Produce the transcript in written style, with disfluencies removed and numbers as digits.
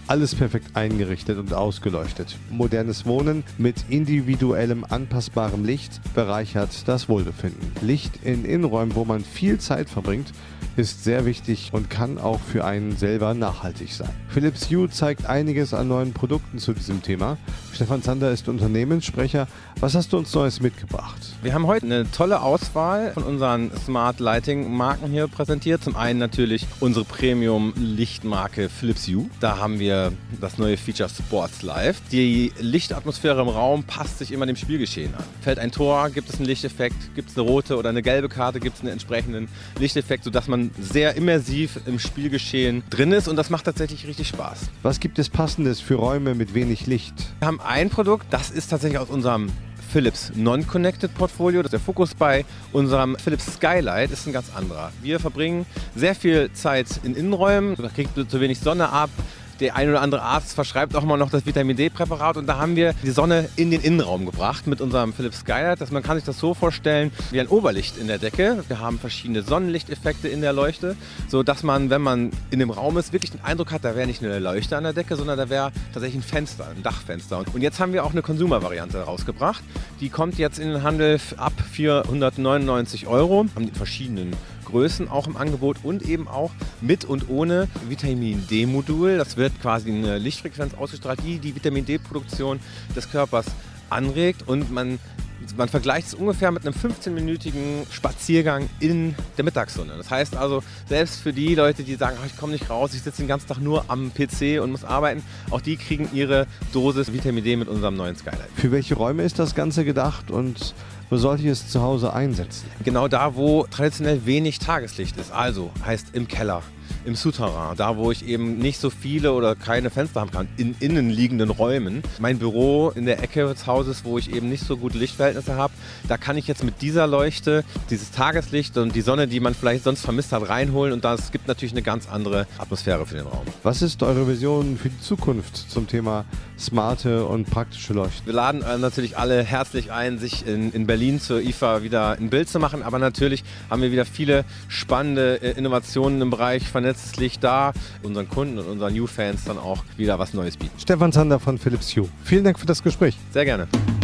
Alles perfekt eingerichtet und ausgeleuchtet. Modernes Wohnen mit individuellem anpassbarem Licht bereichert das Wohlbefinden. Licht in Innenräumen, wo man viel Zeit verbringt, ist sehr wichtig und kann auch für einen selber nachhaltig sein. Philips Hue zeigt einiges an neuen Produkten zu diesem Thema. Stefan Zander ist Unternehmenssprecher. Was hast du uns Neues mitgebracht? Wir haben heute eine tolle Auswahl von unseren Smart Lighting Marken hier präsentiert. Zum einen natürlich unsere Premium Lichtmarke Philips Hue. Da haben wir das neue Feature Sports Live. Die Lichtatmosphäre im Raum passt sich immer dem Spielgeschehen an. Fällt ein Tor, gibt es einen Lichteffekt, gibt es eine rote oder eine gelbe Karte, gibt es einen entsprechenden Lichteffekt, sodass man sehr immersiv im Spielgeschehen drin ist, und das macht tatsächlich richtig Spaß. Was gibt es Passendes für Räume mit wenig Licht? Wir haben ein Produkt, das ist tatsächlich aus unserem Philips Non-Connected Portfolio. Der Fokus bei unserem Philips Skylight ist ein ganz anderer. Wir verbringen sehr viel Zeit in Innenräumen, da kriegt zu wenig Sonne ab. Der ein oder andere Arzt verschreibt auch mal noch das Vitamin-D-Präparat, und da haben wir die Sonne in den Innenraum gebracht mit unserem Philips Skylight. Man kann sich das so vorstellen wie ein Oberlicht in der Decke. Wir haben verschiedene Sonnenlichteffekte in der Leuchte, sodass man, wenn man in dem Raum ist, wirklich den Eindruck hat, da wäre nicht nur eine Leuchte an der Decke, sondern da wäre tatsächlich ein Fenster, ein Dachfenster. Und jetzt haben wir auch eine Consumer-Variante rausgebracht. Die kommt jetzt in den Handel ab 499 €. Haben die verschiedenen Größen auch im Angebot und eben auch mit und ohne Vitamin-D-Modul. Das wird quasi eine Lichtfrequenz ausgestrahlt, die die Vitamin-D-Produktion des Körpers anregt, und man vergleicht es ungefähr mit einem 15-minütigen Spaziergang in der Mittagssonne. Das heißt also, selbst für die Leute, die sagen, ich komme nicht raus, ich sitze den ganzen Tag nur am PC und muss arbeiten, auch die kriegen ihre Dosis Vitamin D mit unserem neuen Skylight. Für welche Räume ist das Ganze gedacht und wo sollte ich es zu Hause einsetzen? Genau da, wo traditionell wenig Tageslicht ist. Also heißt im Keller, im Souterrain, da wo ich eben nicht so viele oder keine Fenster haben kann, in innenliegenden Räumen. Mein Büro in der Ecke des Hauses, wo ich eben nicht so gute Lichtverhältnisse habe, da kann ich jetzt mit dieser Leuchte dieses Tageslicht und die Sonne, die man vielleicht sonst vermisst hat, reinholen, und das gibt natürlich eine ganz andere Atmosphäre für den Raum. Was ist eure Vision für die Zukunft zum Thema smarte und praktische Leuchten? Wir laden natürlich alle herzlich ein, sich in Berlin zur IFA wieder ein Bild zu machen, aber natürlich haben wir wieder viele spannende Innovationen im Bereich vernetztes Licht da, unseren Kunden und unseren New-Fans dann auch wieder was Neues bieten. Stefan Zander von Philips Hue. Vielen Dank für das Gespräch. Sehr gerne.